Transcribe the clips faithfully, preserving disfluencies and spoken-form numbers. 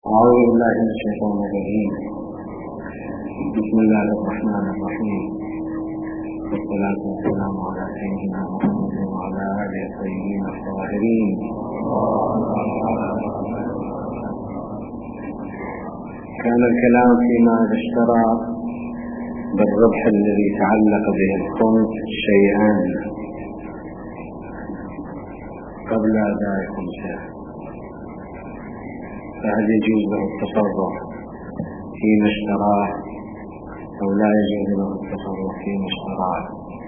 أعوذ بالله من الشيطان الرجيم. بسم الله الرحمن الرحيم، والصلاة والسلام على سيدنا محمد وعلى آله الطيبين الطاهرين. كان الكلام فيما اشترى بالربح الذي تعلق به الخمس شيئان قبل أداء خمسه، فهل يجوز له التصرف فيما اشتراه أو لا يجوز له التصرف فيما اشتراه؟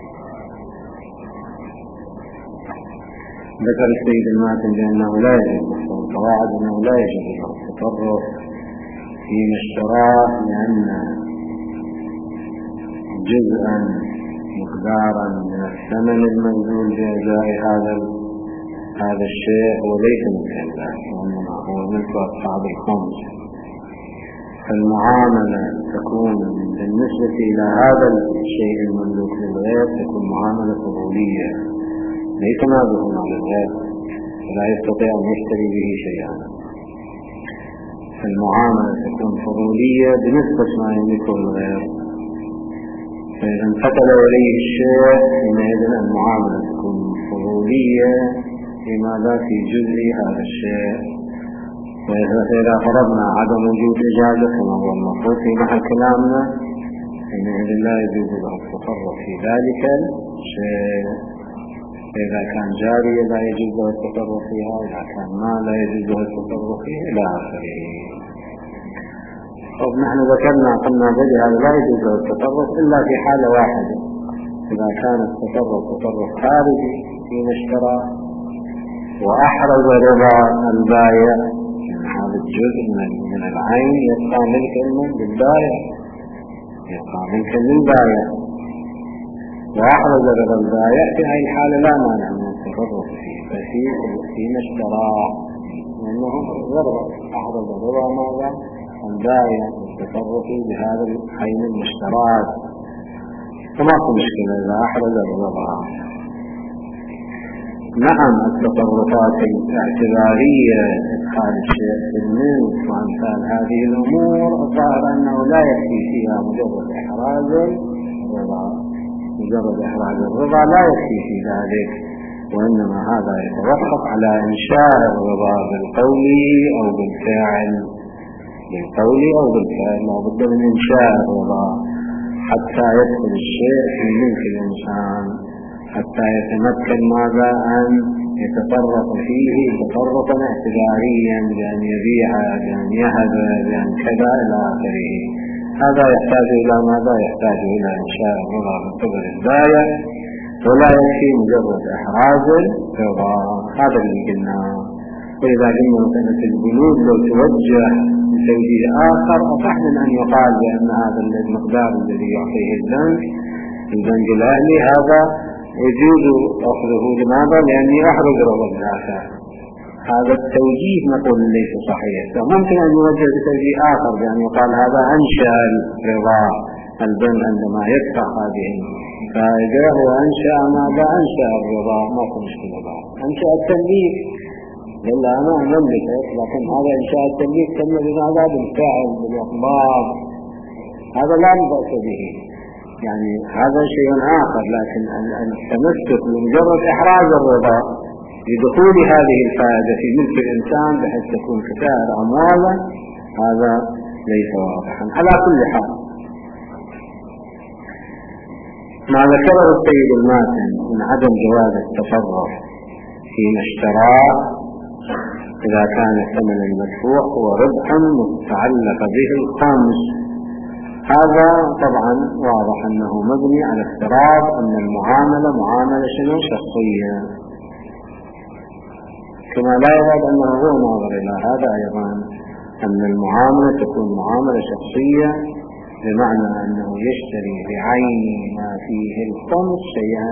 ذكر السيد الماتن بأنه لا يجوز له القواعد أنه لا يجوز له التصرف فيما اشتراه، لأن جزءا مقدارا من الثمن المبذول بأداء هذا هذا الشيء وليس مكلف، وإنما هو ملك أصحاب الخمس. فالمعاملة تكون بالنسبة إلى هذا الشيء المملوك للغير تكون معاملة فضولية، ليس ماذونا للغير فلا يستطيع أن يشتري به شيئا. فالمعاملة تكون فضولية بنسبة ما يملكه الغير، فإذا انتقل إليه الشيء حينئذ المعاملة تكون فضولية لماذا في جزء هذا الشيء. فإذا فرضنا عدم وجود إجازة كما هو المفروض في محل كلامنا، حينئذ لا يجوز له التصرف في ذلك الشيء. فإذا كان جاريا لا يجوز له التصرف فيها، إذا كان ما لا يجوز له التصرف فيه إلى آخره. طب نحن ذكرنا قلنا بدي هذا لا يجوز له التصرف إلا في حالة واحدة، إذا كان التصرف تصرف خارجي فيما اشترى وأحرز رضا البائع، هذا الجزء من العين يبقى ملكا للبائع، يبقى ملكا للبائع، وأحرز رضا البائع في هذه الحالة لا مانع من التصرف فيه، ففي فيما اشترى لأنه رضا أحرز رضا ماذا البائع التصرف بهذا العين المشترات، فما في مشكلة إذا أحرز الرضا. نعم التصرفات الاعتبارية إدخال الشيء في الملك وأمثال هذه الأمور الظاهر أنه لا يكفي فيها مجرد إحراز الرضا، مجرد إحراز الرضا لا يكفي في ذلك، وإنما هذا يتوقف على إنشاء الرضا بالقول أو بالفعل، بالقول أو بالفعل لا بد من إنشاء الرضا حتى يدخل الشيء في ملك الإنسان، حتى يتمكن ماذا أن يتصرف فيه تصرفا اعتباريا بأن يبيع بأن يهب بأن كذا إلى آخره. هذا يحتاج إلى ماذا؟ يحتاج إلى إنشاء الرضا من قبل البائع، ولا يكفي مجرد إحراز الرضا. هذا اللي قلناه. وإذا قلنا مسألة البنود لو توجه لتوجيه آخر أصح من أن يقال بأن هذا المقدار الذي يعطيه البنك البنك الأهلي هذا يجوز أخذه. لماذا؟ لأني أحرز رضا الآخر. هذا التوجيه نقول ليس صحيح، فممكن أن يوجه بتوجيه آخر بأن يقال هذا أنشأ الرضا البنك عندما يدفع هذه فإذا هو أنشأ ماذا؟ أنشأ الرضا، ما في مشكلة بعد. أنشأ التمليك لله أنا أملكه، لكن هذا إنشاء التمليك تم بماذا؟ بالفعل بالإطلاق، هذا لا بأس به، يعني هذا شيء آخر. لكن التمسك بمجرد إحراز الرضا لدخول هذه الفائدة في ملك الإنسان بحيث تكون كسائر أموالا، هذا ليس واضحا. على كل حال ما ذكره السيد الماتن من عدم جواز التصرف فيما اشتراه إذا كان الثمن المدفوع هو ربحا متعلق به الخمس، هذا طبعا واضح أنه مبني على افتراض أن المعاملة معاملة شنو شخصية، كما لا يراد أنه هو ناظر إلى هذا أيضا أن المعاملة تكون معاملة شخصية، بمعنى أنه يشتري بعين ما فيه الخمس شيئا،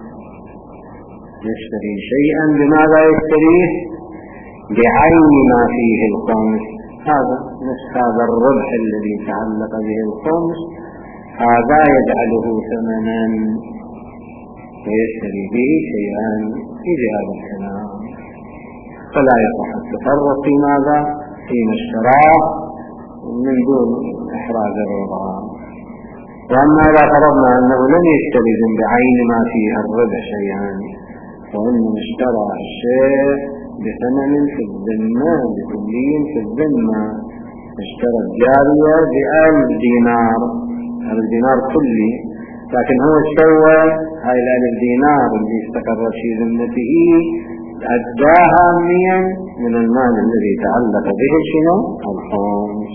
يشتري شيئا بماذا يشتريه؟ بعين ما فيه الخمس. هذا نفس هذا الربح الذي تعلق به الخمس، هذا يجعله ثمنا ويشتري به شيئا في هذا الكلام، فلا يصح التصرف في ماذا؟ حين اشتراه من دون إحراز الرضا. وأما إذا فرضنا أنه لم يستلزم بعين ما فيه الربح شيئا، وأنه اشترى الشيء بثمن في الذمة بكلي في الذمة، اشترى الجارية بألف دينار، ألف دينار كلي، لكن هو سوى هاي الألف دينار اللي استقرت في ذمته أداها ميا من المال الذي تعلق به شنو؟ الخمس.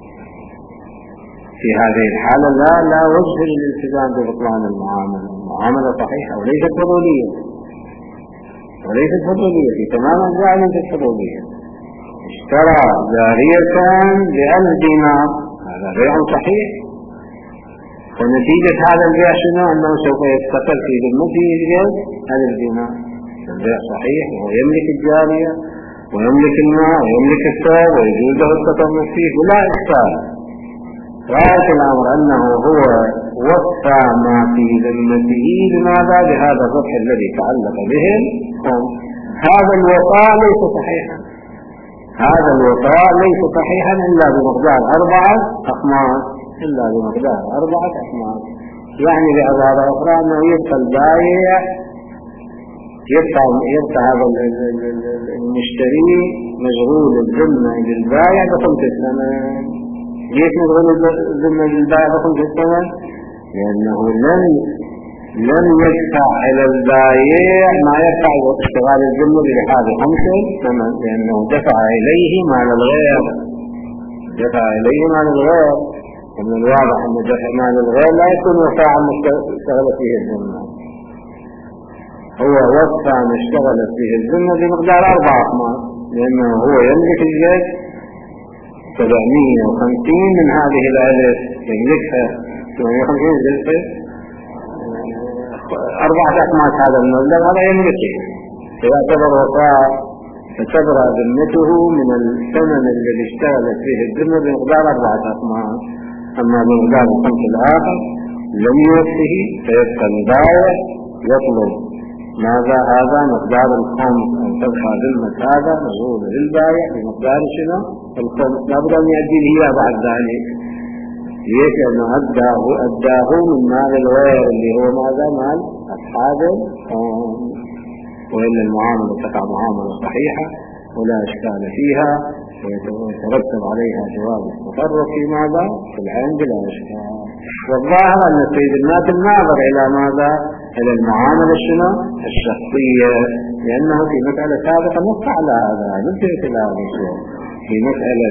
في هذه الحالة لا لا وجه للالتزام ببطلان المعاملة، المعاملة صحيحة وليست فضولية، وليست فضولية في تمام أجزاء ليست فضولية. اشترى جارية بألف دينار، هذا بيع صحيح، ونتيجة هذا البيع شنو؟ أنه سوف يستقر في ذمته ألف دينار. البيع صحيح وهو يملك الجارية ويملك الماء ويملك الثوب ويجوز له التصرف فيه ولا إشكال. رأيت الأمر أنه هو وفى ما في ذمته لماذا؟ بهذا الربح الذي تعلق به الخمس. هذا الوفاء ليس صحيحا، هذا الوفاء ليس صحيحا إلا بمقدار أربعة أخماس، إلا بمقدار أربعة أخماس. يعني بعبارة أخرى أنه يبقى البائع، يبقى يبقى هذا المشتري مشغول الذمة للبائع بخمس الثمن. ليش مشغول الذمة للبائع بخمس الثمن؟ لأنه لم لم يدفع إلى البائع ما يدفع اشتغال الذمة بهذا خمس الثمن، لأنه دفع إليه مال الغير، دفع إليه مال الغير. ومن الواضح أن دفع مال الغير لا يكون وفاء عن اشتغل فيه الذمة. هو وفى عن اشتغل فيه الذمة بمقدار أربعة أخماس، لأنه هو يملك الجد سبعمية وخمسين من هذه الألف، يملكها سبعمية وخمسين جلسة أربعة أخماس، هذا المبلغ هذا يملكه، فيعتبر وفاء، فتبرأ ذمته من الثمن الذي اشتغلت فيه الذمة بمقدار أربعة أخماس. أما بمقدار الخمس الآخر لم يوفه، فيبقى البائع يطلب ماذا؟ هذا مقدار الخمس، أن تبقى ذمة هذا مشغول للبائع بمقدار شنو؟ الخمس. لابد أن يؤدي به بعد ذلك. ليش؟ لأنه أداه أداه من مال الغير اللي هو ماذا؟ مال أصحاب الخمس. وإلا المعاملة تقع معاملة صحيحة ولا إشكال فيها، ويترتب عليها جواز التصرف في ماذا؟ في العين بلا إشكال. والظاهر أن السيد الناظر ناظر إلى ماذا؟ إلى المعاملة شنو؟ الشخصية، لأنه في مسألة سابقة نص على هذا، نبدأ إلى هذا الشيء في مسألة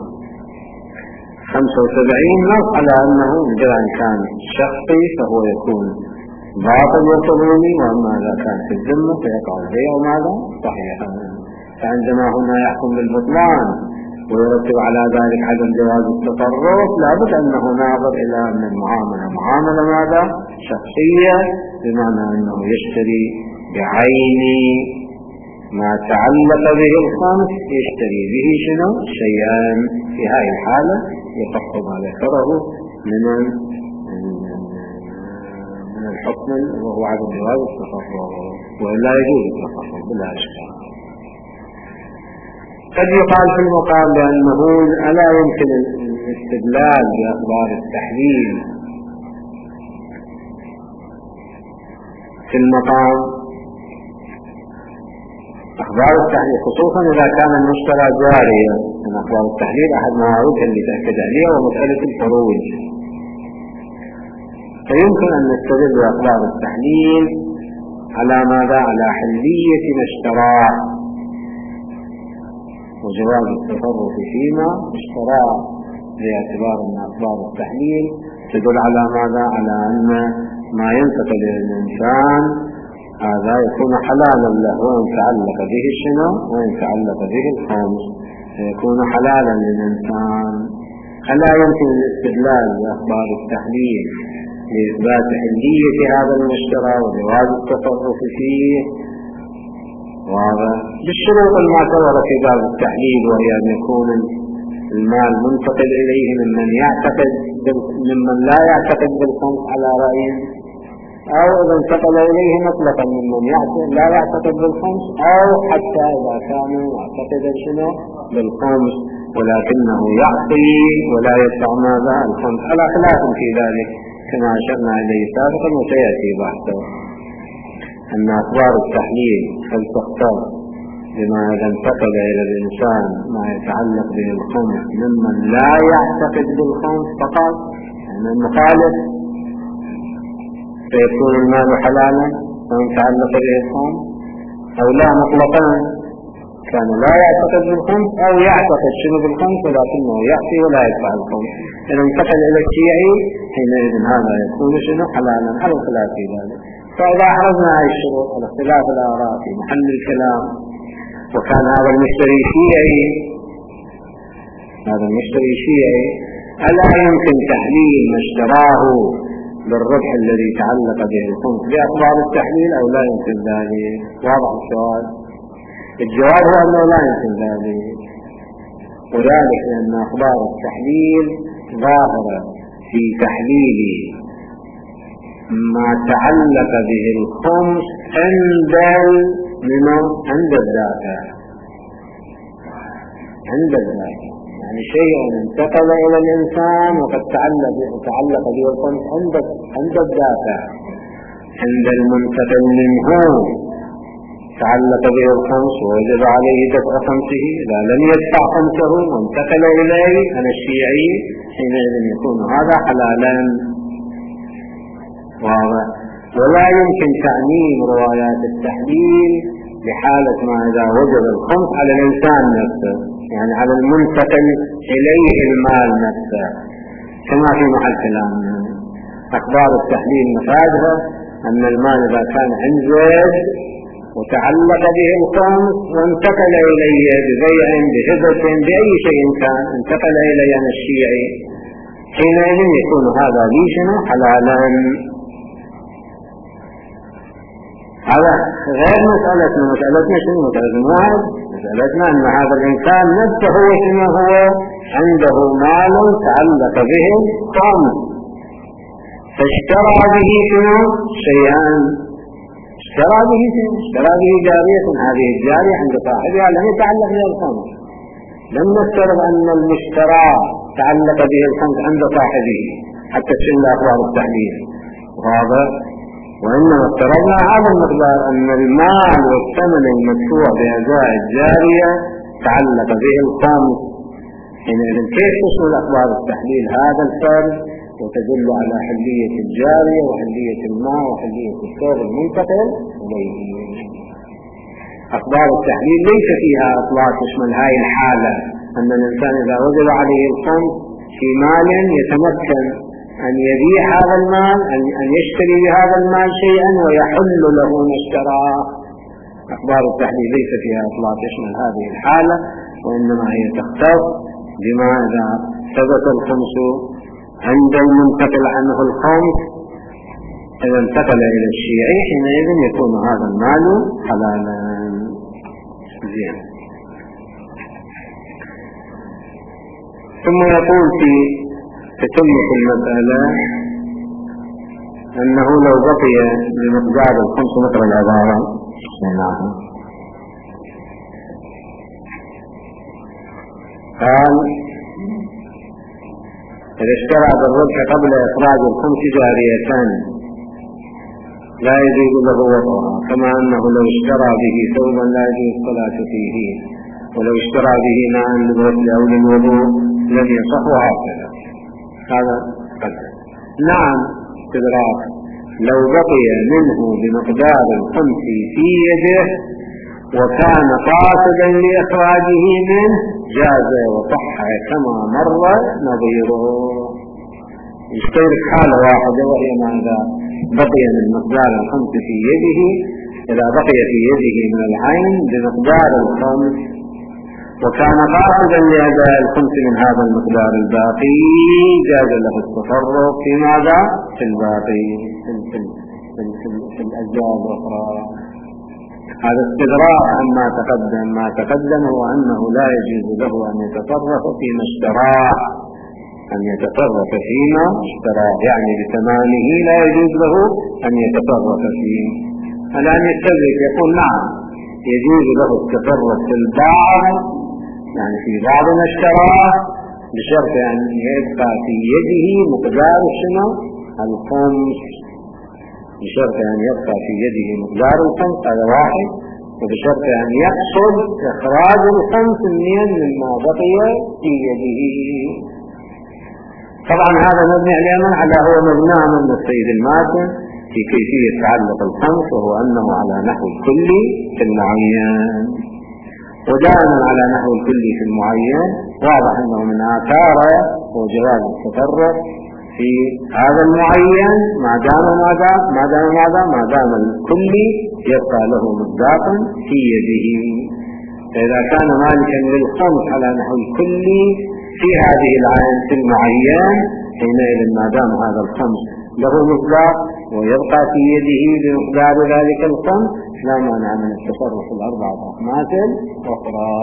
خمسة وسبعين نص على أنه إن كان شخصي فهو يكون باطل وصلوني، وأما إذا كان في الذمة فيقع البيع ماذا؟ صحيحا. فعندما هنا يحكم بالبطلان ويرتب على ذلك عدم جواز التصرف، لابد أنه ناظر إلى أن المعاملة معاملة ماذا؟ شخصية، بمعنى أنه يشتري بعين ما تعلق به الخمس، يشتري به شنو؟ شيئا. في هذه الحالة يخف ما ذكره من من الحكم وهو عدم جواز التصرف، ولا يجوز التصرف بلا إشكال. قد يقال في المقام بأنه ألا يمكن الاستدلال بأخبار التحليل في المقام. أخبار التحليل خصوصا إذا كان المشترى جاريا، من أخبار التحليل أحد مواعيد اللي تأكد عليها ومسألة الفروج، فيمكن أن نستدل بأخبار التحليل على ماذا؟ على حلية ما اشتراه وجواز التصرف فيما اشتراه، باعتبار أن أخبار التحليل تدل على ماذا؟ على أن ما ينتقل إلى الإنسان هذا يكون حلالا له، وإن تعلق به شنو؟ وإن تعلق به الخمس فيكون حلالا للإنسان. ألا يمكن الاستدلال بأخبار التحليل لإثبات حلية هذا المشترى وجواز التصرف فيه؟ وهذا بالشروط المعتبرة في باب التحليل، وهي أن يكون المال منتقل إليه ممن يعتقد ممن لا يعتقد بالخمس على رأيه، أو إذا انتقل إليه مطلقا ممن لا يعتقد بالخمس، أو حتى إذا كانوا يعتقد شنو؟ بالخمس، ولكنه يعطي ولا يدفع ماذا الخمس، على خلاف في ذلك كما أشرنا إليه سابقا وسيأتي بحثه. أن أخبار التحليل هل تختار بما إذا انتقل إلى الإنسان ما يتعلق به الخمس ممن لا يعتقد بالخمس فقط، يعني المخالف فيكون المال حلالا وإن تعلق به الخمس، أو لا مطلقا كان لا يعتقد بالخمس أو يعتقد شنو بالخمس ولكنه يعطي ولا يدفع الخمس. إذا انتقل إلى الشيعي حينئذ هذا يكون شنو حلالا على الخلاف في ذلك. فإذا أحرزنا هذه الشروط على اختلاف الآراء في محل الكلام، وكان هذا المشتري شيعي هذا المشتري شيعي ألا يمكن تحليل ما اشتراه بالربح الذي تعلق به الخمس بأخبار التحليل أو لا يمكن ذلك؟ واضح السؤال؟ الجواب هو أنه لا يمكن ذلك، وذلك لأن أخبار التحليل ظاهرة في تحليل ما تعلق به الخمس عند عند الدافع عند الدافع يعني شيء انتقل إلى الإنسان وقد تعلق تعلق به الخمس عند عند الدافع. عند المنتقل منه تعلق به الخمس ووجب عليه دفع خمسه، إذا لم يدفع خمسه وانتقل إليه أنا الشيعي حينئذ يكون هذا حلالا. واضح؟ ولا يمكن تعميم روايات التحليل بحالة ما إذا وجب الخمس على الإنسان نفسه، يعني على المنتقل إليه المال نفسه، كما في محل كلامنا. أخبار التحليل مفادها أن المال إذا كان عند زيد وتعلق به الخمس وانتقل إليه ببيع بهبة بأي شيء كان، انتقل إليه أنا الشيعي حينئذ يكون هذا لي شنو حلالا. هذا غير مسألتنا. مسألتنا شنو؟ مسألتنا واحد، مسألتنا أن هذا الإنسان نفسه هو شنو هو عنده مال تعلق به الخمس فاشترى به شنو شيئا، اشترى به شنو؟ اشترى به جارية، هذه الجارية عند صاحبها لم يتعلق به الخمس. لم نفترض أن المشترى تعلق به الخمس عند صاحبه حتى تشل أخبار التحليل، وهذا وإنما افترضنا هذا المقدار أن المال والثمن المدفوع بأداء الجارية تعلق به الخمس. حينئذ كيف تشمل أخبار التحليل هذا الفرد وتدل على حلية الجارية وحلية الماء وحلية الثوب المنتقل إليه؟ أخبار التحليل ليس فيها إطلاق تشمل هذه الحالة أن الإنسان إذا وجب عليه الخمس في مال يتمكن أن يبيع هذا المال، أن يشتري بهذا المال شيئا ويحل له ما اشتراه. أخبار التحليل ليس فيها إطلاق تشمل هذه الحالة، وإنما هي تختص بما إذا ثبت الخمس عند المنتقل عنه الخمس إذا انتقل إلى الشيعي حينئذ يكون هذا المال حلالا. زين. ثم يقول في تتمة المسألة أنه لو بقي بمقدار الخمس متر العبارة قال إذا اشترى بالربح قبل إخراج الخمس جاريتان لا يجوز له وضعها، كما أنه لو اشترى به ثوبا لا يجوز الصلاة فيه، ولو اشترى به ماء للغسل أو للوضوء لم يصح، وهكذا. هذا قدر. نعم استدراك، لو بقي منه بمقدار الخمس في يده وكان قاصدا لإخراجه منه جاز وصح كما مر نظيره. يشترك حالة واحدة وهي ماذا؟ بقي من مقدار الخمس في يده، إذا بقي في يده من العين بمقدار الخمس وكان قاصدا لأداء الخمس من هذا المقدار الباقي جاز له التصرف في ماذا؟ في الباقي في, في, في, في, في الأجزاء الأخرى. هذا استدراك عما تقدم. ما تقدم هو أنه لا يجوز له أن يتصرف فيما اشتراه، أن يتصرف فيما اشتراه يعني بثمانه لا يجوز له أن يتصرف فيه. الآن يستدرك يقول نعم يجوز له التصرف في البعض يعني في بعض ما اشتراه بشرط أن يبقى في يده مقدار شنو الخمس، بشرط أن يبقى في يده مقدار الخمس، هذا واحد، وبشرط أن يقصد إخراج الخمس من مما بقي في يده. طبعا هذا مبني على على هو مبناه من السيد الماتن في كيفية تعلق الخمس، وهو أنه على نحو الكلي في المعين، ودائما على نحو الكلي في المعين واضح أنه من آثار وجواز التصرف في هذا المعين ما دام ماذا ما دام ماذا ما دام الكلي يبقى له مصداقا في يده. فإذا كان مالكا للخمس على نحو الكلي في هذه العين في المعين، حينئذ ما دام هذا الخمس له مصداق ويبقى في يده بمقدار ذلك الخمس، لا مانع من التصرف الأربعة أخماس أخرى.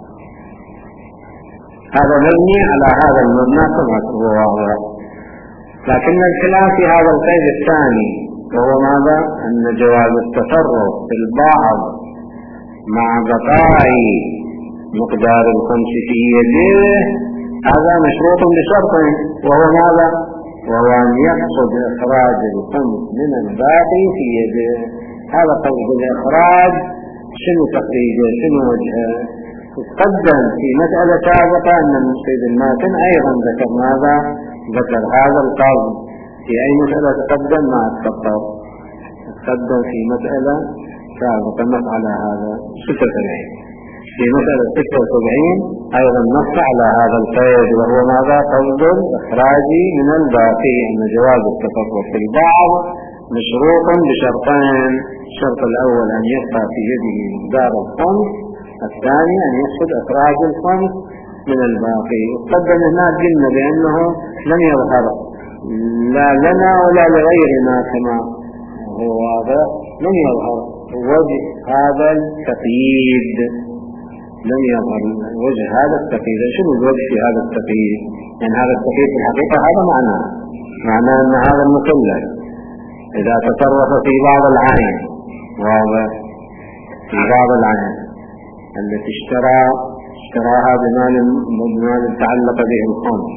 هذا مبني على هذا المبنى كما هو واضح. لكن الخلاف في هذا القيد الثاني وهو ماذا؟ أن جواز التصرف في البعض مع بقاء مقدار الخمس في يده هذا مشروط بشرطين، وهو ماذا؟ وهو أن يقصد إخراج الخمس من الباقي في يده. هذا قصد الإخراج شنو تقييده شنو وجهه؟ تقدم في مسألة سابقة أن السيد الماتن أيضا ذكر ماذا؟ ذكر هذا القصد في أي مسألة تقدم ما تفكر تقدم في مسألة سابقة نص على هذا ستة وسبعين، في مسألة ستة وسبعين أيضا نص على هذا القيد، وهو ماذا؟ قصد الإخراج من الباقي، أن جواز التصرف في البعض مشروط بشرطين، الشرط الأول أن يبقى في يده مقدار الخمس، الثاني أن يقصد إخراج الخمس من الباقي. وقدم هناك قلنا بأنه لم يظهر لا لنا ولا لغيرنا كما هو واضح، لم يظهر وجه هذا التقييد، لم يظهر وجه هذا التقييد. شنو الوجه في هذا التقييد؟ يعني هذا التقييد في الحقيقة هذا معناه معناه أن هذا المثلث إذا تصرف في بعض العين واضح في بعض العين التي اشترى اشتراها بمال بمال تعلق به الخمس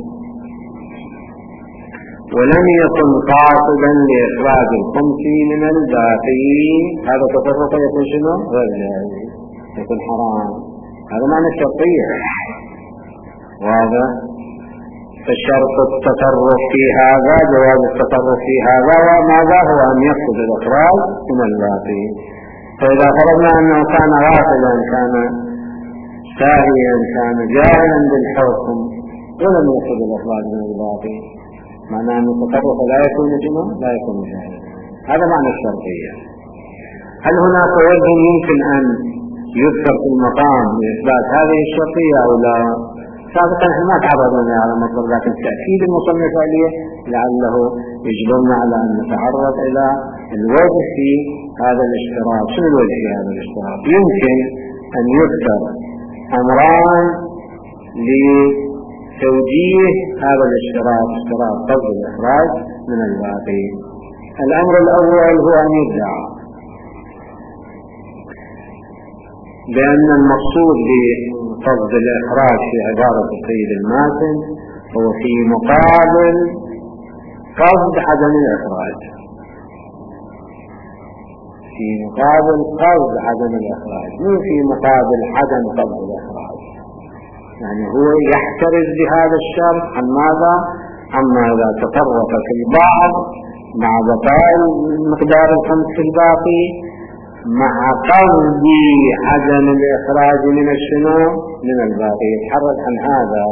ولم يكن قاصدا لإخراج الخمس من الباقي، هذا تصرف يكون شنو؟ غير جائز، يكون حرام. هذا معنى الشرطية واضح. فالشرط التصرف في هذا جواز التصرف في هذا، وماذا هو أن يقصد الإخراج من الباقي. فإذا فرضنا أنه كان غافلا كان ساهيا كان جاهلا بالحكم ولم يقصد الإخراج من الباقي، معناه أن التصرف لا يكون جنون لا يكون جاهلا. هذا معنى الشرطية. هل هناك وجه يمكن أن يذكر في المقام لإثبات هذه الشرطية أو لا؟ سابقا ما تعرضنا على مطلب، لكن تأكيد المصنف عليه لعله يجبرنا على أن نتعرض إلى الوجه في هذا الاشتراك. شنو الوجه في هذا الاشتراك؟ يمكن أن يذكر أمران لتوجيه هذا الاشتراك، اشتراك قصد الإخراج من الباقي. الأمر الأول هو أن يدعى بأن المقصود بقصد الإخراج في عبارة السيد الماتن هو في مقابل قصد عدم الإخراج، في مقابل قصد عدم الإخراج، مو في مقابل عدم قصد الإخراج. يعني هو يحترز بهذا الشرط عن ماذا؟ عما إذا تصرف في البعض مع بقاء مقدار الخمس في الباقي مع قصد عدم الإخراج من الشنو؟ من الباقي، يتحرك عن هذا.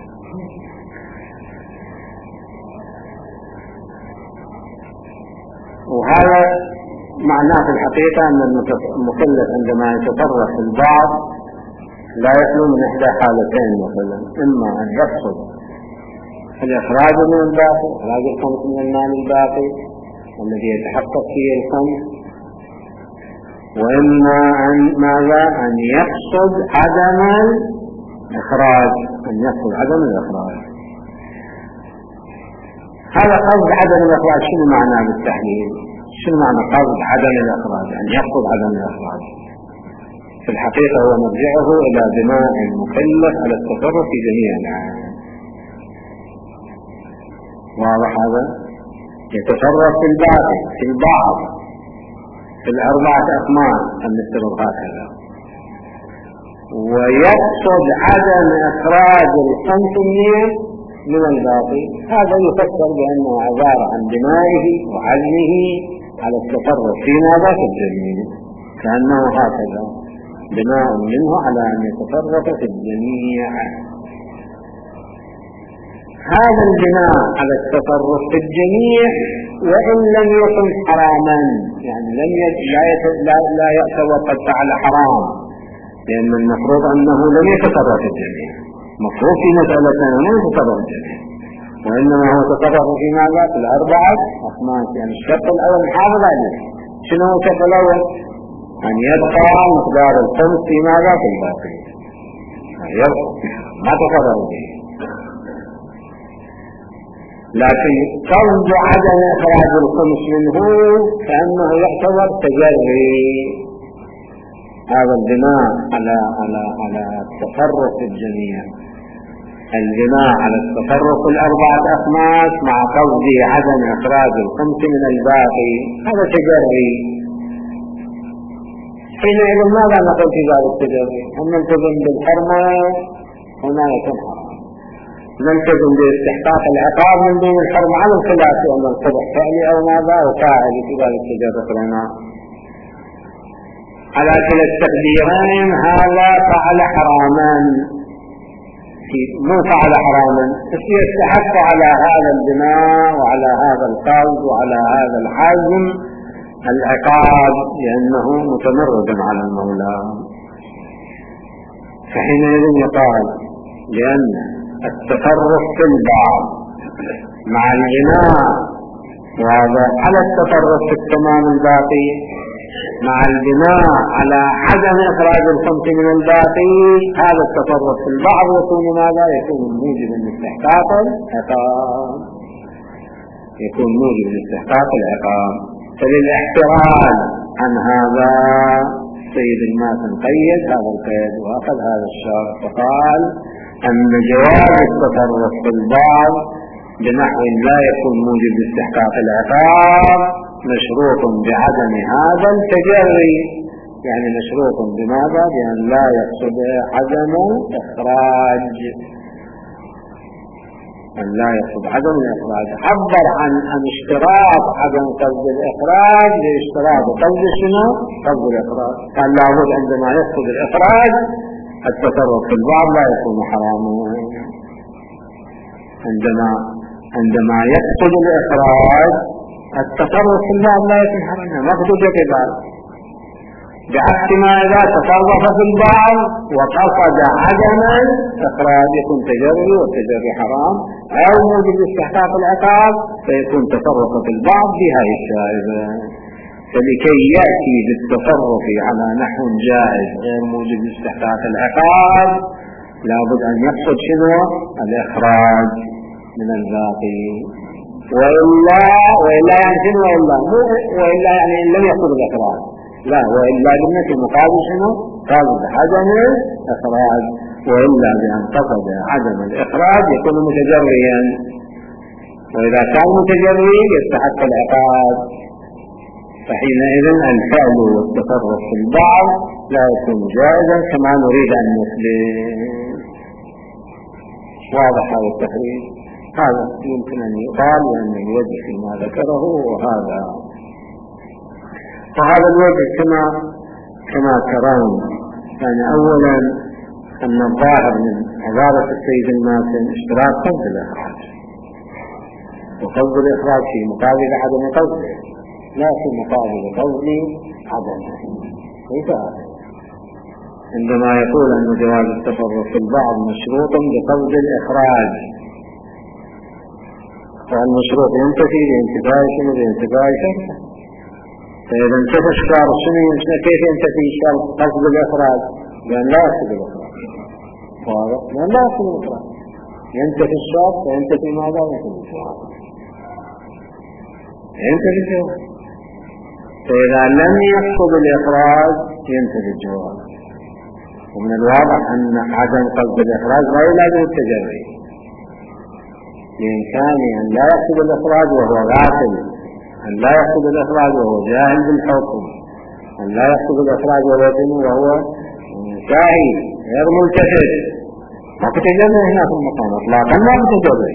وهذا معناه في الحقيقة أن المكلف عندما يتصرف في البعض لا يخلو من إحدى حالتين، مثلا إما أن يقصد الإخراج من الباقي، إخراج الخمس من المال الباقي الذي يتحقق فيه الخمس، وإما أن ماذا؟ أن يقصد عدم الإخراج، أن يقصد عدم الإخراج. هذا قصد عدم الإخراج شنو معناه بالتحليل؟ شنو معنى قصد عدم الإخراج؟ أن يقصد عدم الإخراج. في الحقيقة هو مرجعه إلى بناء المكلف على التصرف في جميع العالم. واضح هذا؟ يتصرف في الباقي في البعض في الأربعة أقمار المفترض هكذا، ويقصد عدم إخراج الخمسمية من الباقي. هذا يفسر بأنه عبارة عن بنائه وعزمه على التصرف فيما ذاك الجميع، كأنه هكذا بناء منه على أن يتصرف في الجميع. هذا البناء على التصرف في الجميع وإن لم يكن حراما، يعني لم لا, لا يعتبر قد فعل حرام، لأن المفروض أنه لم يتصرف في الجميع. مفروض في مسألة أنه لم يتصرف في الجميع، وإنما هو تصرف في ماذا؟ في الأربعة أخماس. يعني الشرط الأول نحافظ عليه. شنو هو الشرط الأول؟ أن يبقى مقدار الخمس في ماذا؟ في الباقي. يبقى ما تصرف به. لكن قصد عدم إخراج الخمس منه فإنه يعتبر تجري. هذا البناء على على على التصرف في الجميع، البناء على التصرف في الأربعة أخماس مع قصد عدم إخراج الخمس من الباقي، هذا تجري. حينئذ ماذا نقول في ذلك التجري؟ أن نلتزم بالحرمة هنا يكون حرام، نلتزم باستحقاق العقاب من دون الحرم على الخلاف أن القبح فعلي أو ماذا أو فاعل في ذلك التجري لنا. على كلا التقديرين هذا فعل حراما، مو فعل حراما بس يستحق على هذا البناء وعلى هذا القصد وعلى هذا الحزم العقاب لأنه متمرد على المولى. فحينئذ يقال لأن التصرف في البعض مع البناء وهذا على التصرف في التمام الباقي مع البناء على عدم إخراج الخمس من الباقي، هذا التصرف في البعض يكون ماذا؟ يكون موجب لاستحقاق العقاب، يكون موجب لاستحقاق العقاب. فللاحتراز عن هذا سيد الماتن قيد هذا القيد وأخذ هذا الشرط، فقال أن جواز التصرف في البعض بنحو لا يكون موجب لاستحقاق العقاب مشروط بعدم هذا التجري. يعني مشروط بماذا؟ بأن لا يقصد عدم إخراج، أن لا يقصد عدم الإخراج. عبر عن عن اشتراط عدم قصد الإخراج لاشتراط قصد شنو؟ قصد الإخراج. قال لابد عندما يقصد الإخراج التصرف في البعض لا يكون حراما. عندما عندما يقصد الإخراج التصرف في البعض لا يكون حراما، مقصود الإخراج. بعكس ما إذا تصرف في البعض وقصد عدم الإخراج يكون تجري، والتجري حرام أو موجب استحقاق العقاب فيكون تصرف في البعض بهذه الشائبة. فلكي يأتي بالتصرف على نحو جائز غير موجب استحقاق العقاب لابد أن يقصد شنو؟ الإخراج من الباقي. وإلا وإلا يعني شنو؟ وإلا وإلا يعني لم يقصد الإخراج، لا، وإلا قلنا في مقابل شنو؟ قصد عدم الإخراج، وإلا بأن قصد عدم الإخراج يكون متجريا، وإذا كان متجري يستحق العقاب. فحينئذ الفعل والتصرف في البعض لا يكون جائزا كما نريد أن نسلم. واضح هذا التحرير؟ هذا يمكن أن يقال لأن الوجه فيما ذكره وهذا وهذا الوجه كما كما ترون. يعني أولا أن الظاهر من عبارة السيد الماتن اشتراك قصد الإخراج، وقصد الإخراج في مقابل عدم قصده، لا في مقابل قصد عدمه. كيف هذا؟ عندما يقول أن جواز التصرف في البعض مشروط بقصد الإخراج، فالمشروط ينتفي بانتفاء شنو؟ بانتفاء شرطه. فإذا انتفى الشرط شنو؟ كيف ينتفي الشرط؟ قصد الإخراج، لأن لا يقصد الإخراج. واضح؟ لأن لا يقصد الإخراج. ينتفي الشرط فينتفي ماذا؟ ينتفي الجواب. ينتفي الجواب. فإذا لم يقصد الإخراج ينتفي الجواب. ومن الواضح أن عدم قصد الإخراج غير لازم التجري، بإمكانه أن لا يقصد الإخراج وهو غافل، أن لا يقصد الإخراج وهو جاهل بالحكم، أن لا يقصد الإخراج وهو ساهي غير ملتفت. ما تتجري هنا في المقام إطلاقا، ما تتجري.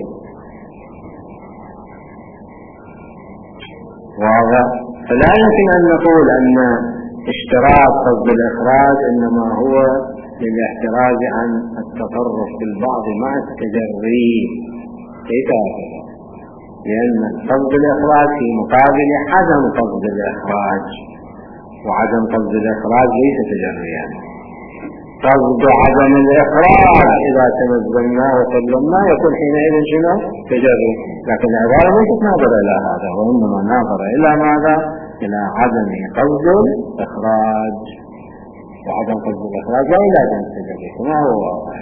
واضح؟ فلا يمكن أن نقول أن اشتراط قصد الإخراج إنما هو للاحتراز عن التطرف بالبعض مع التجري، كيف هكذا؟ لأن قصد الإخراج في مقابل عدم قصد الإخراج، وعدم قصد الإخراج ليس تجريا. قصد عدم الإخراج إذا تنزلنا وسلمنا يكون حينئذ شنو؟ تجري. لكن العبارة ليست ناظرة إلى هذا، وإنما ناظرة إلى ماذا؟ إلى عدم قصد الإخراج، وعدم قصد الإخراج لا لازم التجري كما هو واضح.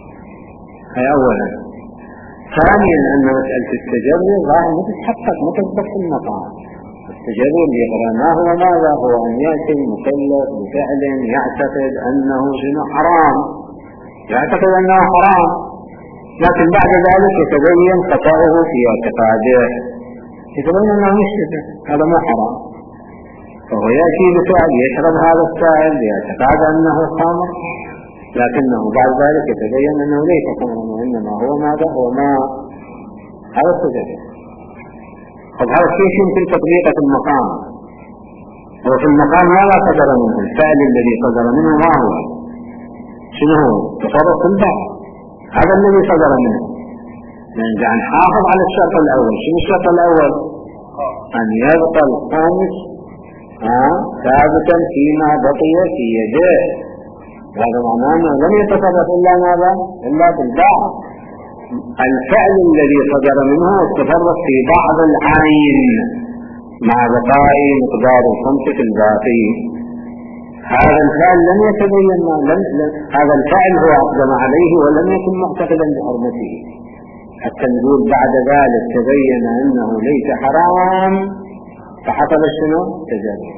هي أولا. ثانيا أن مسألة التجري ظاهر متتحقق متثبت في المقام. التجري اللي قرأناه هو ماذا؟ هو أن يأتي المكلف بفعل يعتقد أنه شنو؟ حرام، يعتقد أنه حرام، لكن بعد ذلك يتبين خطأه في اعتقاده، يتبين أنه مشتبه، هذا مو حرام، فهو يأتي بفعل يشرب هذا السائل يعتقد أنه خمر، لكنه بعد ذلك يتبين أنه ليس خمرا وإنما هو ماذا؟ هو ماء. هذا التجري. طب هذا كيف يمكن تطبيقه في المقام؟ وفي المقام ماذا صدر منه؟ الفعل الذي صدر منه ما هو؟ شنو هو؟ تصرف في البعض، هذا الذي صدر منه. نرجع نحافظ على الشرط الأول. شنو الشرط الأول؟ أن يبقى الخامس ثابتا فيما بقي في يده، وهذا معناه أنه لم يتصرف إلا ماذا؟ إلا في البعض. الفعل الذي صدر منه يتصرف في بعض العين مع بقاء مقدار الخمسة الباقي. هذا الفعل لم يتبين، لم هذا الفعل هو أقدم عليه ولم يكن معتقدا بحرمته، حتى نقول بعد ذلك تبين أنه ليس حرام فحصل شنو؟ تجري.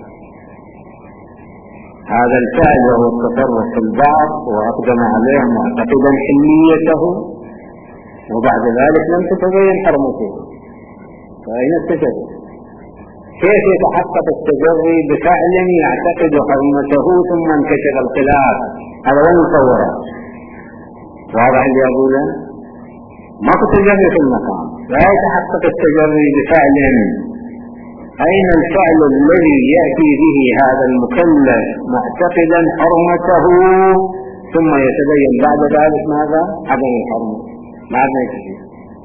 هذا الفعل وهو التصرف في البعض وأقدم عليه معتقدا حليته، وبعد ذلك لم تتبين حرمته، فأين التجري؟ كيف يتحقق التجري بفعل يعتقد حرمته ثم انكشف الخلاف؟ هذا وين نصوره؟ واضح اللي أقوله؟ ما تتجري في المقام، لا يتحقق التجري بفعل. أين الفعل الذي يأتي به هذا المكلف معتقدا حرمته ثم يتبين بعد ذلك ماذا؟ عدم الحرمة، ماذا يكفي؟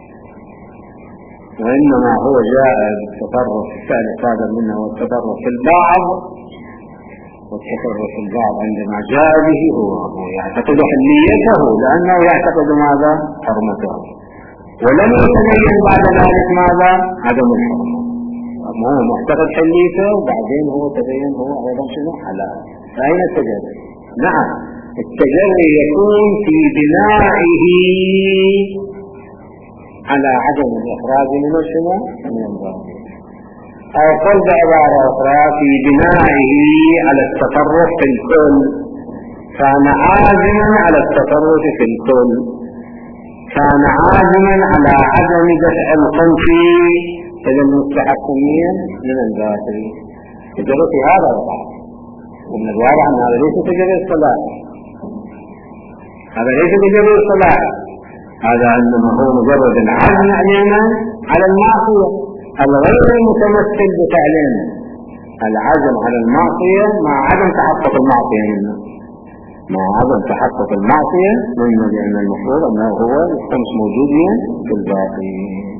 وإنما هو جاء بالتصرف في الفعل الصادر منه والتصرف في البعض، والتصرف في البعض عندما جاء به هو يعتقد حليته لأنه يعتقد ماذا؟ حرمته، ولم يتبين بعد ذلك ماذا؟ عدم الحرمة. ما هو معتقد حليته وبعدين هو تبين هو أيضا شنو؟ حلال. فأين التجري؟ نعم، التجري يكون في بنائه على عدم الإخراج من شنو؟ من الباطل. أو قل بعبارة أخرى في بنائه على التصرف في الكل، كان عازما على التصرف في الكل، كان عازما على عدم دفع الخنف إلى المستحقين من الباطل. تجري في هذا الوضع، ومن الواضح أن هذا ليس تجري الصلاة، هذا ليس تجري الصلاة، هذا إنما هو مجرد العزم علينا على المعصية الغير متمثل بفعلين. العزم على المعصية مع عدم تحقق المعصية منه، مع عدم تحقق المعصية منه، لأن المفروض أنه هو الخمس موجودين في الباقي.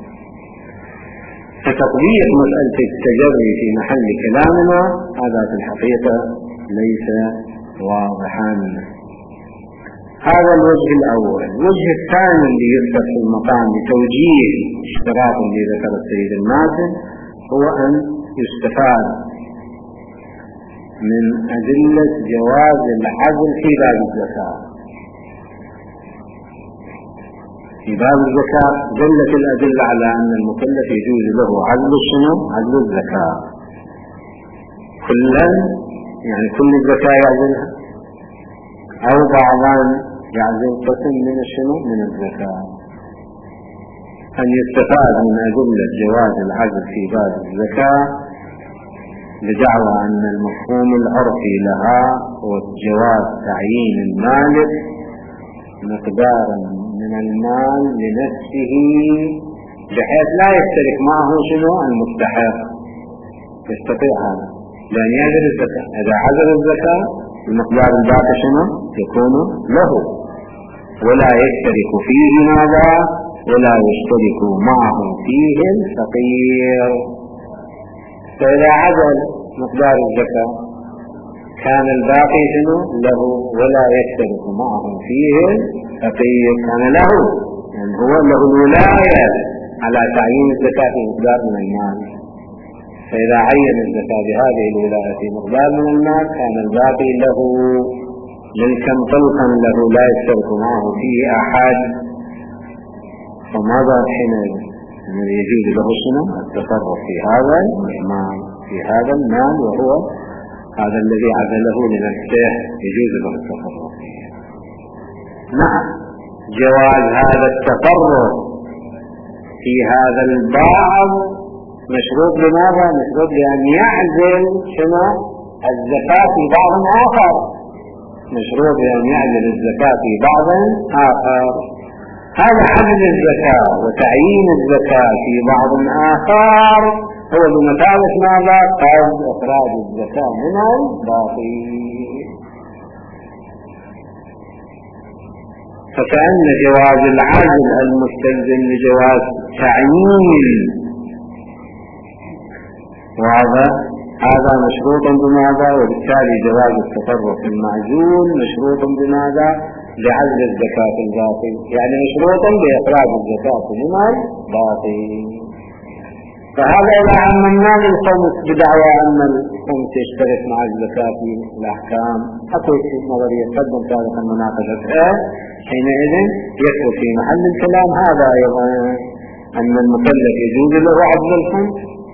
فتطبيق مسألة التجري في محل كلامنا هذا في الحقيقة ليس واضحا. هذا الوجه الأول. الوجه الثاني اللي يذكر في المقام لتوجيه اشتراط اللي ذكر السيد الناصر هو أن يستفاد من أدلة جواز العزل في باب الزكاة. في باب الزكاة دلت الأدلة على أن المكلف يجوز له عزل شنو؟ عزل الزكاة كلا، يعني كل الزكاة يعزلها، أو بعضا يعزل قسم من الشنو من الزكاة. أن يستفاد من أدلة جواز العزل في باب الزكاة لدعوى أن المفهوم العرفي لها هو جواز تعيين المالك مقدارا من المال لنفسه بحيث لا يشترك معه شنو المستحق، يستطيع هذا لأن يعزل الزكاة. إذا عزل الزكاة المقدار الباقي شنو يكون له، ولا يشترك فيه ماذا ولا يشترك معه فيه الفقير. فإذا عزل مقدار الزكاة كان الباقي شنو له ولا يشترك معه فيه الفقير، كان له يعني هو له الولاية على تعيين الزكاة في مقدار من المال. فإذا عين الزكاة بهذه الولاية في مقدار من المال كان الباقي له ملكا طلقا له لا يشترك معه فيه أحد. فماذا حينئذ؟ الذي يجوز له شنو التصرف في هذا المال في هذا المال، وهو هذا الذي عزله لنفسه يجوز له التصرف فيه. نعم، جواز هذا التصرف في هذا البعض مشروط لماذا؟ مشروط لأن يعزل شنو الزكاة في بعض آخر، مشروط لأن يعزل الزكاة في بعض آخر. هذا عزل الزكاة وتعيين الزكاة في بعض آخر هو بمثابة ماذا؟ قصد إخراج الزكاة من الباقي. فكأن جواز العزل المستلزم لجواز تعيين وهذا هذا مشروط بماذا؟ وبالتالي جواز التصرف المعزول مشروط بماذا؟ لعزل الزكاة الباقي، يعني مشروط بإخراج الزكاة من الباقي. فهذا إذا عممنا للخمس بدعوى أن الخمس يشترك مع الزكاة في الأحكام، أقول في نظرية قدم سابقا مناقشتها، حينئذ يدخل في محل الكلام هذا أيضا أن المكلف يجوز له عزل الخمس،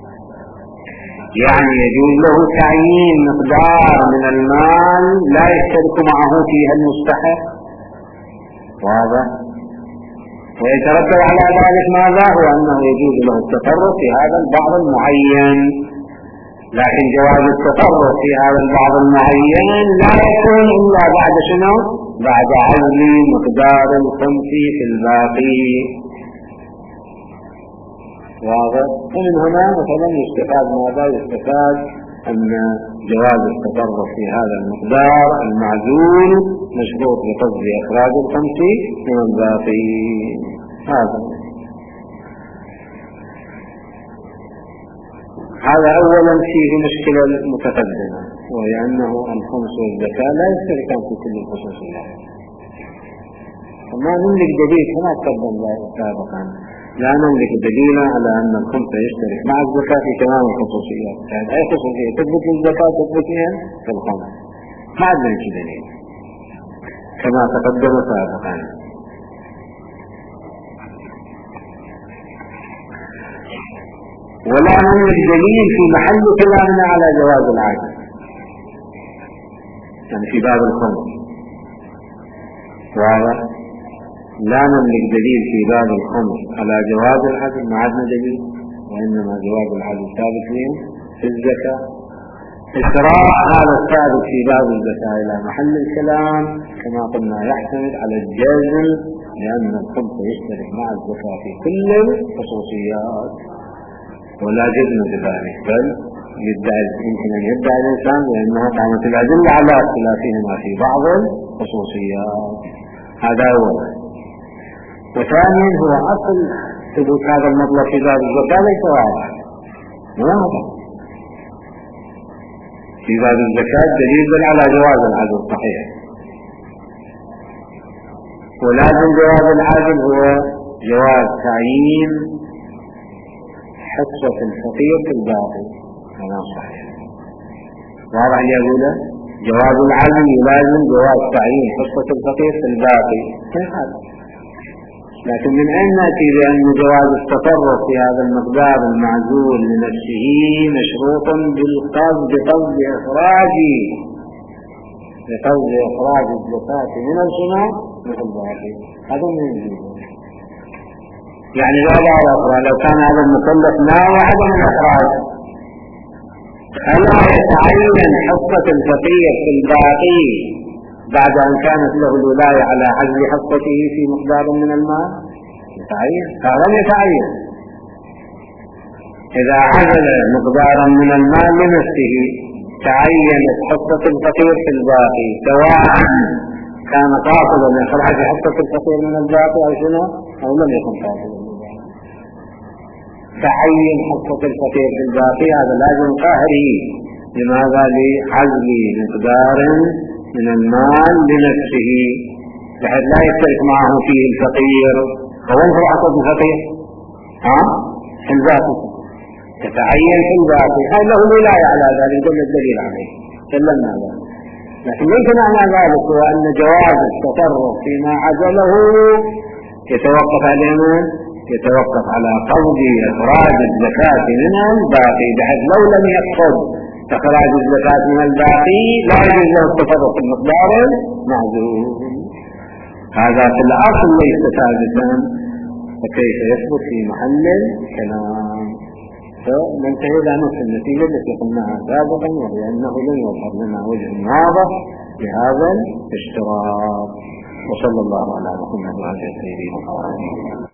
يعني يجوز له تعيين مقدار من المال لا يشترك معه فيها المستحق، واضح؟ ويترتب على ذلك ماذا؟ هو أنه يجوز له التصرف في هذا البعض المعين، لكن جواز التصرف في هذا البعض المعين لا يكون إلا بعد شنو؟ بعد عزل مقدار الخمس في الباقي، واضح؟ ومن هنا مثلا يستفاد ماذا؟ يستفاد أن جواز التصرف في هذا المقدار المعزول مشروط بقصد إخراج الخمس من الباقي. هذا هذا أولا فيه مشكلة متقدمة، وهي أنه الخمس والزكاة لا يشتركان في كل الخصوصيات. وما نملك دليل كما تقدم سابقا، لا نملك دليلا على أن الخمس يشترك مع الزكاة في تمام الخصوصيات. يعني أي خصوصية تثبت للزكاة تثبت في الخمس، ما عندنا دليل كما تقدم سابقا. ولا نملك دليل في محل كلامنا على جواز العزل، يعني في باب الخمس، واضح؟ لا نملك دليل في باب الخمس على جواز العزل، ما عندنا دليل، وإنما جواز العزل ثابت في الزكاة. إشراع هذا الثابت في باب الزكاة إلى محل الكلام كما قلنا يحتمل على الجزم، لأن الخمس يشترك مع الزكاة في كل الخصوصيات، ولا جزم بذلك، بل يدعي يمكن أن يدعي الإنسان لأنه قامت الأدلة على اختلافهما في بعض الخصوصيات. هذا أولا. وثانيا هو أصل ثبوت هذا المطلب في باب الزكاة ليس واضح، واضح في باب الزكاة دليل على جواز العزل صحيح، ولازم جواز العزل هو جواز تعيين حصة الفقير في الباقي، هذا صحيح واضح اللي أقوله. جواز العزل يلازم جواز تعيين حصة الفقير في الباقي، كيف هذا؟ لكن من أين نأتي بأن جواز التصرف في هذا المقدار المعزول لنفسه مشروط بالقصد بقصد إخراج بقصد إخراج الزكاة من الجنة من الباقي. هذا من يجيب يعني بعبارة أخرى لو كان هذا المكلف ناوي عدم الإخراج ألا يتعين حصة الفقير في الباقي بعد أن كانت له الولاية على عزل حصته في مقدار من المال؟ يتعين. هذا يتعين إذا عزل مقدارا من المال لنفسه تعينت حصة الفقير في الباقي سواء كان قاصدا إخراج حصة الفقير من الباقي أو شنو أو لم يكن قاصدا. تعين حصة الفقير في الباقي هذا لازم قهري. لماذا؟ لعزل مقدار من المال لنفسه بحيث لا يشترك معه فيه الفقير. فوين هو حصة الفقير؟ ها؟ في الباقي تتعين في الباقي. هذا له ولاية على ذلك دل الدليل عليه سلمنا ذلك. لكن ليس معنى ذلك هو أن جواز التصرف فيما عزله يتوقف على من؟ يتوقف على قصد إخراج الزكاة من الباقي بحيث لو لم يقصد إخراج الزكاة من الباقي لا يجوز له التصرف في المقدار المعزول. هذا في الأصل ليس ثابتا فكيف يثبت في محل الكلام؟ فننتهي إلى نفس النتيجة التي قلناها سابقا وهي أنه لن يظهر لنا وجه واضح لهذا الاشتراك. وصلى الله على محمد وعلى آله وصحبه.